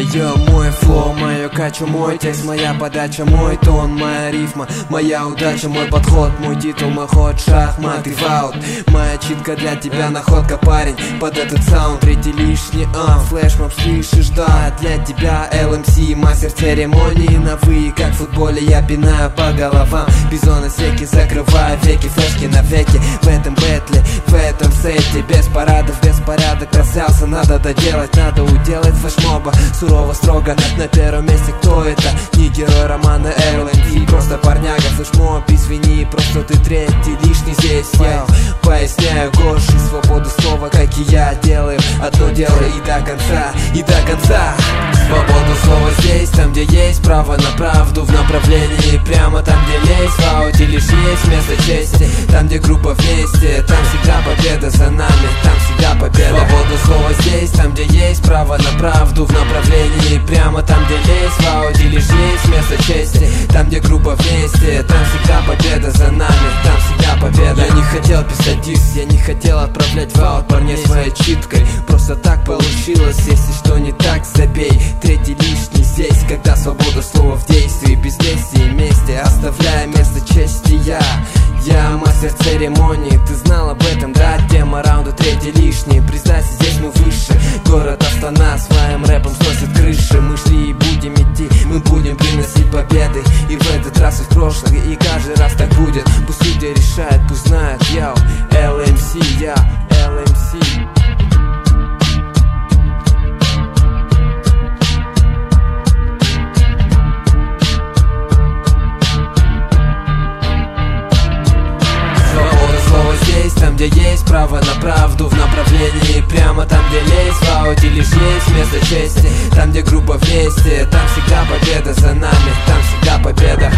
Йо, мой флоу, мое качу, мой текст, моя подача, мой тон, моя рифма, моя удача, мой подход, мой титул, мой ход, шахмат и фаут. Моя читка для тебя находка, парень, под этот саунд. Третий лишний, флешмоб слышишь, да. Для тебя LMC, мастер церемонии на вы. Как в футболе я пинаю по головам. Бизона секи, закрываю веки, флешки навеки. В этом бэтле, в этом сете, без парадов, без порядок раздался. Надо доделать, надо уделать флешмоба. Сурово, строго, на первом месте кто это? Не герой романа LMD, просто парняга, флешмоб, извини, просто ты третий лишний здесь. Я поясняю, Гоши, свободу слова, как и я, делаем одно дело и до конца, и до конца. Свободу слова здесь, там где есть право на правду, в направлении прямо там где лезть. В ауте лишь есть место чести, там где группа вместе, там всегда победа за нами, там всегда победа. Свободу слова здесь, там где есть право на правду, в направлении прямо там где лезть. В ауте лишь есть место чести, там где группа вместе, там всегда победа за нами, там всегда победа. Я не хотел писать диск, я не хотел отправлять в аут парней своей читкой. Просто так получилось, если что не так, забей. Третий лишний здесь, когда свобода слова в действии, без лести и мести, оставляя место чести. Я мастер церемонии, ты знал об этом, да? Тема раунда третий лишний, признайся, здесь мы выше. Город Астана своим рэпом сносит крыши. Мы шли и будем идти, мы будем приносить победы. И в этот раз, и в прошлый, и каждый раз так будет. Пусть люди решают, пусть знают, я LMC, я LMC. Там где есть право на правду, в направлении прямо там где лезть. В ауте лишь есть место чести, там где группа вместе, там всегда победа за нами, там всегда победа.